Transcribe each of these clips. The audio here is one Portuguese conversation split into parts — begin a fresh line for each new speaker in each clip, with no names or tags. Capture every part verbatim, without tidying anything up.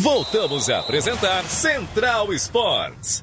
Voltamos a apresentar Central Esportes.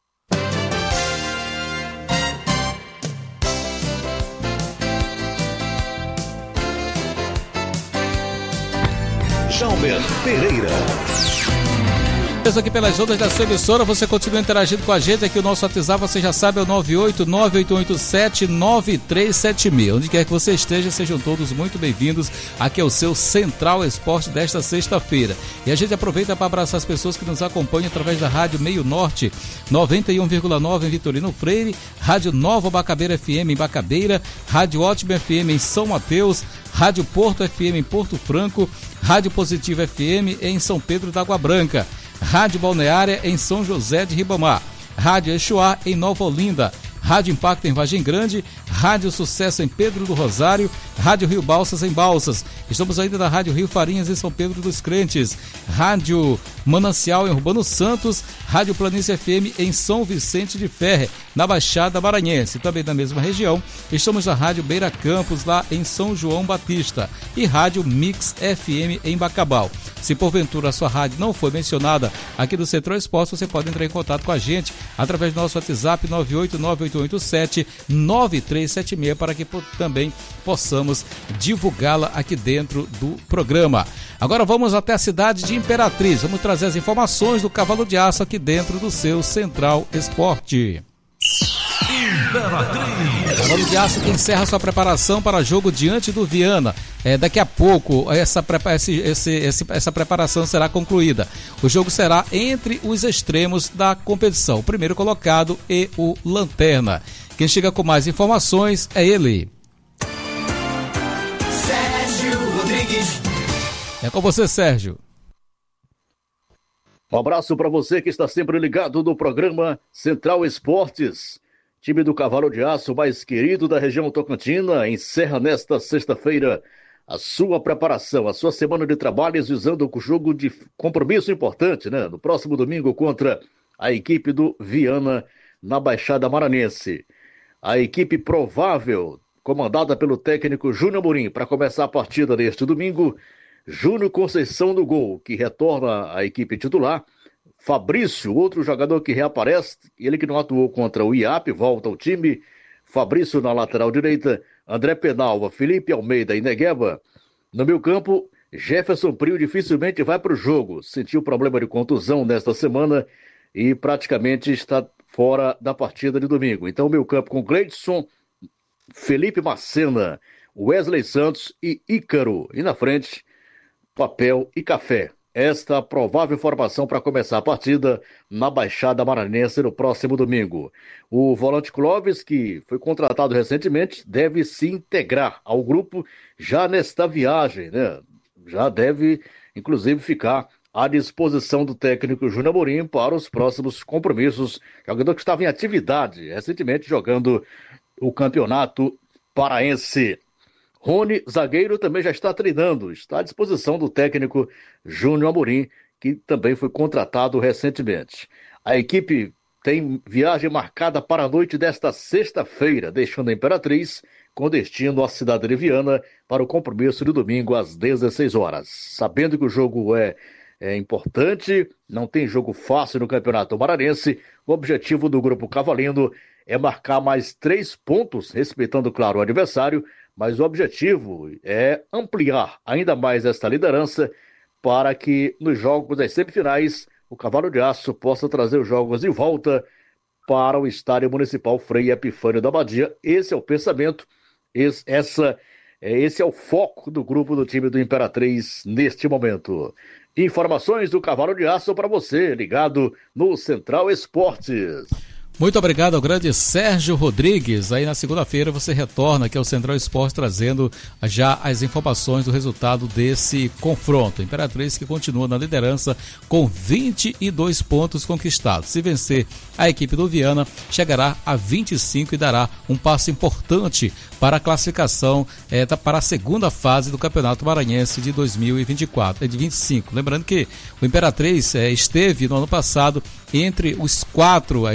Jalber Pereira.
Isso aqui pelas ondas da sua emissora, você continua interagindo com a gente, aqui o nosso WhatsApp, você já sabe, é o nove oito nove oito oito sete nove três sete seis. Onde quer que você esteja, sejam todos muito bem-vindos. Aqui é o seu Central Esporte desta sexta-feira. E a gente aproveita para abraçar as pessoas que nos acompanham através da Rádio Meio Norte, noventa e um vírgula nove em Vitorino Freire, Rádio Nova Bacabeira F M em Bacabeira, Rádio Ótima F M em São Mateus, Rádio Porto F M em Porto Franco, Rádio Positiva F M em São Pedro da Água Branca, Rádio Balneária em São José de Ribamar, Rádio Exuá em Nova Olinda, Rádio Impacto em Vargem Grande, Rádio Sucesso em Pedro do Rosário, Rádio Rio Balsas em Balsas. Estamos ainda na Rádio Rio Farinhas em São Pedro dos Crentes, Rádio Manancial em Urbano Santos, Rádio Planície F M em São Vicente de Ferre, na Baixada Maranhense. Também na mesma região, estamos na Rádio Beira Campos, lá em São João Batista, e Rádio Mix F M em Bacabal. Se porventura a sua rádio não foi mencionada aqui do Central Esporte, você pode entrar em contato com a gente através do nosso WhatsApp nove oito nove oito oito sete nove três sete seis para que também possamos divulgá-la aqui dentro do programa. Agora vamos até a cidade de Imperatriz, vamos trazer as informações do Cavalo de Aço aqui dentro do seu Central Esporte. Cavalo de Aço que encerra sua preparação para jogo diante do Viana. É, daqui a pouco essa, esse, esse, esse, essa preparação será concluída. O jogo será entre os extremos da competição, o primeiro colocado e o Lanterna. Quem chega com mais informações é ele,
Sérgio Rodrigues.
É com você, Sérgio.
Um abraço para você que está sempre ligado no programa Central Esportes. Time do Cavalo de Aço, mais querido da região tocantina, encerra nesta sexta-feira a sua preparação, a sua semana de trabalhos, visando o jogo de compromisso importante, né? No próximo domingo contra a equipe do Viana, na Baixada Maranhense. A equipe provável, comandada pelo técnico Júnior Amorim, para começar a partida neste domingo, Júnior Conceição no gol, que retorna à equipe titular. Fabrício, outro jogador que reaparece, ele que não atuou contra o I A P, volta ao time. Fabrício na lateral direita, André Penalva, Felipe Almeida e Negueba. No meio campo, Jefferson Prio dificilmente vai para o jogo. Sentiu problema de contusão nesta semana e praticamente está fora da partida de domingo. Então, meio campo com Gleidson, Felipe Macena, Wesley Santos e Ícaro. E na frente, Papel e Café. Esta provável formação para começar a partida na Baixada Maranhense no próximo domingo. O volante Clóvis, que foi contratado recentemente, deve se integrar ao grupo já nesta viagem, né? Já deve, inclusive, ficar à disposição do técnico Júnior Amorim para os próximos compromissos. Jogador que estava em atividade recentemente jogando o Campeonato Paraense. Rony, zagueiro, também já está treinando, está à disposição do técnico Júnior Amorim, que também foi contratado recentemente. A equipe tem viagem marcada para a noite desta sexta-feira, deixando a Imperatriz com destino à cidade de Viana para o compromisso de domingo às dezesseis horas. Sabendo que o jogo é, é importante, não tem jogo fácil no Campeonato Maranhense, o objetivo do Grupo Cavalino é marcar mais três pontos, respeitando, claro, o adversário, mas o objetivo é ampliar ainda mais esta liderança para que nos jogos das semifinais o Cavalo de Aço possa trazer os jogos de volta para o Estádio Municipal Frei Epifânio da Abadia. Esse é o pensamento, esse, essa, esse é o foco do grupo do time do Imperatriz neste momento. Informações do Cavalo de Aço para você, ligado no Central Esportes.
Muito obrigado ao grande Sérgio Rodrigues. Aí na segunda-feira você retorna aqui ao Central Esporte trazendo já as informações do resultado desse confronto. Imperatriz que continua na liderança com vinte e dois pontos conquistados. Se vencer a equipe do Viana, chegará a vinte e cinco e dará um passo importante para a classificação é, para a segunda fase do Campeonato Maranhense de dois mil e vinte e quatro, é de vinte e cinco. Lembrando que o Imperatriz é, esteve no ano passado entre os quatro, entre as quatro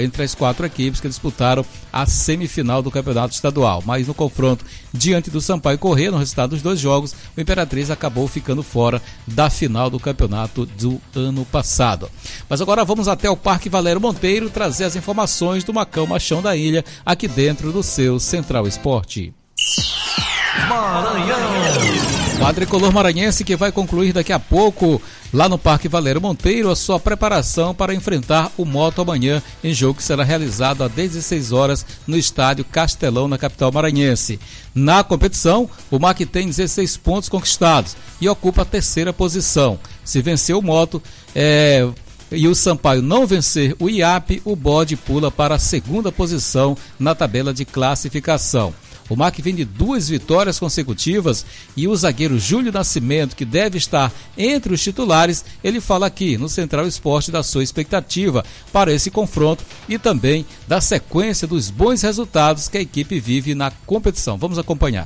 quatro equipes que disputaram a semifinal do Campeonato Estadual. Mas no confronto diante do Sampaio Corrêa, no resultado dos dois jogos, o Imperatriz acabou ficando fora da final do campeonato do ano passado. Mas agora vamos até o Parque Valério Monteiro trazer as informações do Macão Machão da Ilha, aqui dentro do seu Central Esporte.
Maranhão.
Quadricolor maranhense que vai concluir daqui a pouco, lá no Parque Valério Monteiro, a sua preparação para enfrentar o Moto amanhã, em jogo que será realizado às dezesseis horas no estádio Castelão, na capital maranhense. Na competição, o M A C tem dezesseis pontos conquistados e ocupa a terceira posição. Se vencer o Moto é, e o Sampaio não vencer o I A P, o Bode pula para a segunda posição na tabela de classificação. O M A C vem de duas vitórias consecutivas e o zagueiro Júlio Nascimento, que deve estar entre os titulares, ele fala aqui no Central Esporte da sua expectativa para esse confronto e também da sequência dos bons resultados que a equipe vive na competição. Vamos acompanhar.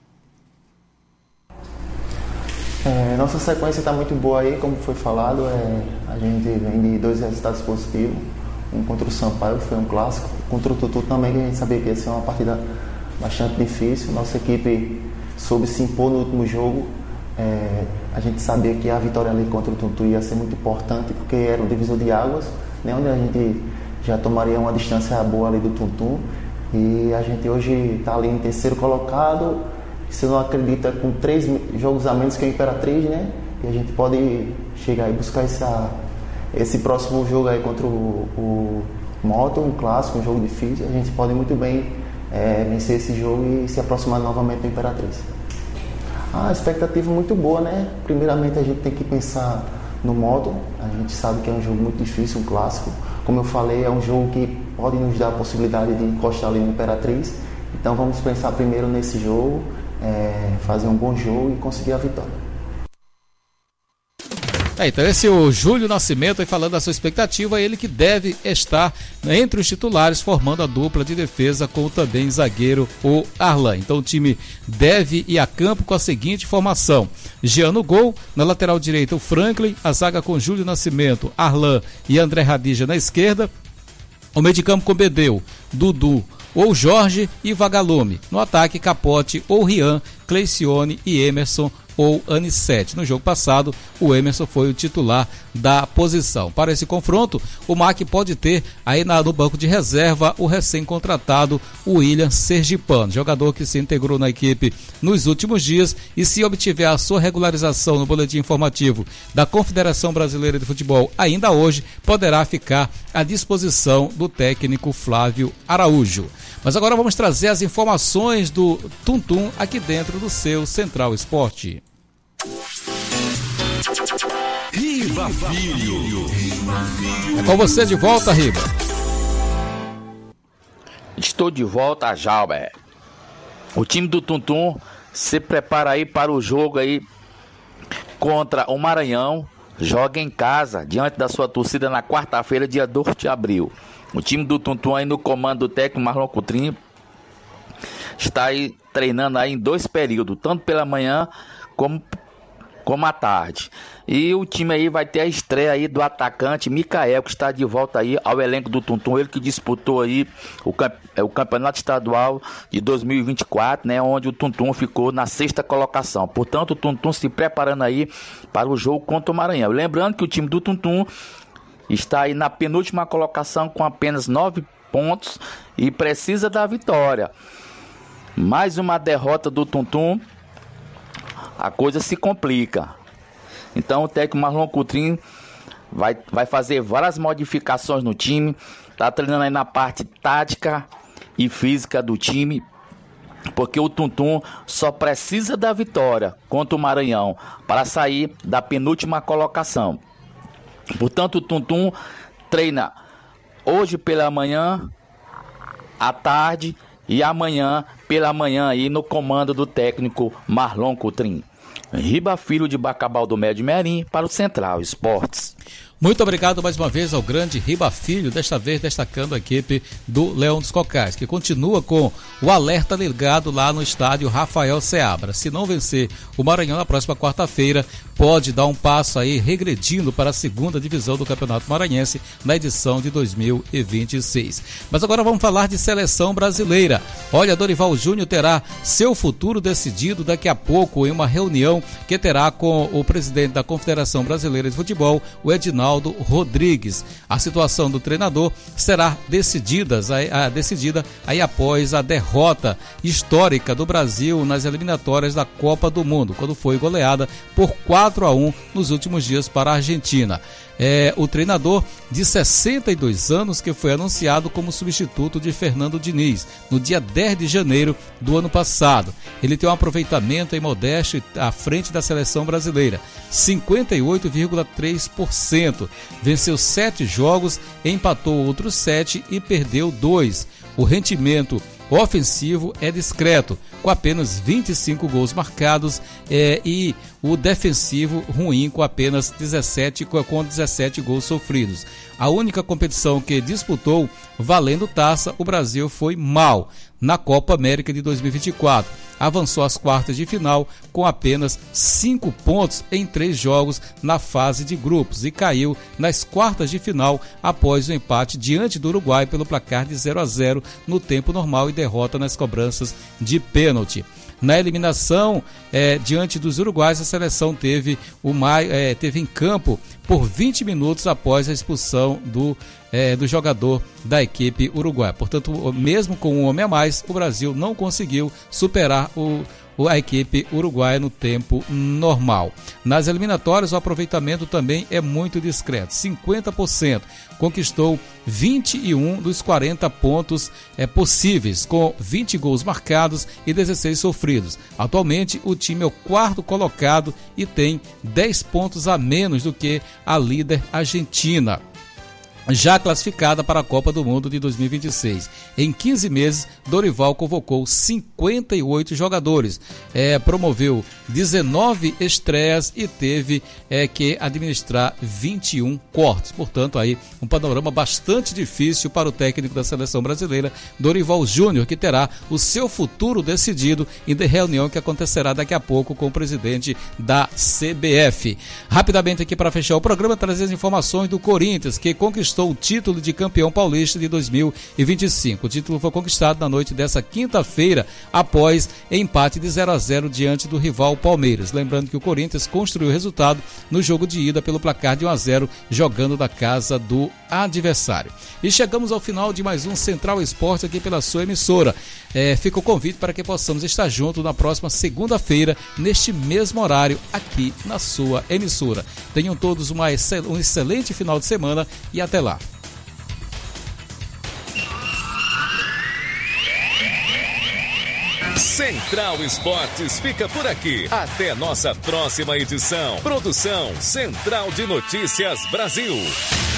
É, nossa sequência está muito boa aí, como foi falado. É, a gente vem de dois resultados positivos. Um contra o Sampaio, foi um clássico. Contra o Tutu também, que a gente sabia que ia ser uma partida bastante difícil. Nossa equipe soube se impor no último jogo. É, a gente sabia que a vitória ali contra o Tutu ia ser muito importante, porque era o divisor de águas, né, onde a gente já tomaria uma distância boa ali do Tutu. E a gente hoje está ali em terceiro colocado. Você não acredita, com três jogos a menos que a Imperatriz, né? E a gente pode chegar e buscar essa, esse próximo jogo aí contra o, o Moto, um clássico, um jogo difícil. A gente pode muito bem É, vencer esse jogo e se aproximar novamente da Imperatriz. A expectativa é muito boa, né? Primeiramente a gente tem que pensar no Moto. A gente sabe que é um jogo muito difícil, um clássico. Como eu falei, é um jogo que pode nos dar a possibilidade de encostar ali no Imperatriz. Então vamos pensar primeiro nesse jogo, é, fazer um bom jogo e conseguir a vitória.
É, então esse é o Júlio Nascimento aí falando da sua expectativa, ele que deve estar entre os titulares formando a dupla de defesa com o também zagueiro o Arlan. Então o time deve ir a campo com a seguinte formação: Jean no gol, na lateral direita o Franklin, a zaga com Júlio Nascimento, Arlan e André Radija na esquerda, o meio de campo com Bedeu, Dudu ou Jorge e Vagalume, no ataque Capote ou Rian, Cleicione e Emerson ou Anissete. No jogo passado, o Emerson foi o titular da posição. Para esse confronto, o M A C pode ter aí na, no banco de reserva o recém-contratado William Sergipano, jogador que se integrou na equipe nos últimos dias e, se obtiver a sua regularização no boletim informativo da Confederação Brasileira de Futebol ainda hoje, poderá ficar à disposição do técnico Flávio Araújo. Mas agora vamos trazer as informações do Tum Tum aqui dentro do seu Central Esporte.
Riba Filho.
É com você de volta, Riba.
Estou de volta, Jalber. O time do Tum Tum se prepara aí para o jogo aí contra o Maranhão. Joga em casa, diante da sua torcida, na quarta-feira, dia dois de abril. O time do Tum Tum aí no comando do técnico Marlon Coutrinho está aí treinando aí em dois períodos, tanto pela manhã como como à tarde. E o time aí vai ter a estreia aí do atacante Micael, que está de volta aí ao elenco do Tum Tum, ele que disputou aí o, camp- o campeonato estadual de dois mil e vinte e quatro, né, onde o Tum Tum ficou na sexta colocação. Portanto, o Tum Tum se preparando aí para o jogo contra o Maranhão. Lembrando que o time do Tum Tum está aí na penúltima colocação com apenas nove pontos e precisa da vitória. Mais uma derrota do Tum Tum, a coisa se complica. Então o técnico Marlon Coutrinho vai, vai fazer várias modificações no time. Está treinando aí na parte tática e física do time, porque o Tum Tum só precisa da vitória contra o Maranhão para sair da penúltima colocação. Portanto, o Tum Tum treina hoje pela manhã, à tarde e amanhã pela manhã aí no comando do técnico Marlon Coutrinho. Riba Filho de Bacabal do Médio Merim para o Central Esportes.
Muito obrigado mais uma vez ao grande Riba Filho, desta vez destacando a equipe do Leão dos Cocais, que continua com o alerta ligado lá no estádio Rafael Seabra. Se não vencer o Maranhão na próxima quarta-feira, pode dar um passo aí regredindo para a segunda divisão do Campeonato Maranhense na edição de dois mil e vinte e seis. Mas agora vamos falar de seleção brasileira. Olha, Dorival Júnior terá seu futuro decidido daqui a pouco em uma reunião que terá com o presidente da Confederação Brasileira de Futebol, o Edinaldo Rodrigues. A situação do treinador será decidida, a, a, decidida aí após a derrota histórica do Brasil nas eliminatórias da Copa do Mundo, quando foi goleada por quatro a um nos últimos dias para a Argentina. É, o treinador de sessenta e dois anos que foi anunciado como substituto de Fernando Diniz no dia dez de janeiro do ano passado. Ele tem um aproveitamento em modesto à frente da seleção brasileira, cinquenta e oito vírgula três por cento. Venceu sete jogos, empatou outros sete e perdeu dois. O rendimento ofensivo é discreto, com apenas vinte e cinco gols marcados, é, e o defensivo ruim, com apenas dezessete, com dezessete gols sofridos. A única competição que disputou, valendo taça, o Brasil foi mal na Copa América de dois mil e vinte e quatro. Avançou às quartas de final com apenas cinco pontos em três jogos na fase de grupos e caiu nas quartas de final após o empate diante do Uruguai pelo placar de zero a zero no tempo normal e derrota nas cobranças de pênalti. Na eliminação, é, diante dos uruguaios, a seleção teve, o Maio, é, teve em campo por vinte minutos após a expulsão do, é, do jogador da equipe uruguaia. Portanto, mesmo com um homem a mais, o Brasil não conseguiu superar o a equipe uruguaia no tempo normal. Nas eliminatórias, o aproveitamento também é muito discreto, cinquenta por cento. Conquistou vinte e um dos quarenta pontos é, possíveis, com vinte gols marcados e dezesseis sofridos. Atualmente, o time é o quarto colocado e tem dez pontos a menos do que a líder Argentina, já classificada para a Copa do Mundo de dois mil e vinte e seis. Em quinze meses, Dorival convocou cinquenta e oito jogadores, é, promoveu dezenove estreias e teve é, que administrar vinte e um cortes. Portanto, aí um panorama bastante difícil para o técnico da seleção brasileira, Dorival Júnior, que terá o seu futuro decidido em reunião que acontecerá daqui a pouco com o presidente da C B F. Rapidamente aqui para fechar o programa, trazer as informações do Corinthians, que conquistou o título de campeão paulista de dois mil e vinte e cinco. O título foi conquistado na noite dessa quinta-feira, após empate de zero a zero diante do rival Palmeiras. Lembrando que o Corinthians construiu o resultado no jogo de ida pelo placar de um a zero, jogando da casa do adversário. E chegamos ao final de mais um Central Esporte aqui pela sua emissora. É, fica o convite para que possamos estar juntos na próxima segunda-feira, neste mesmo horário, aqui na sua emissora. Tenham todos uma excel- um excelente final de semana e até lá.
Central Esportes fica por aqui. Até nossa próxima edição. Produção Central de Notícias Brasil.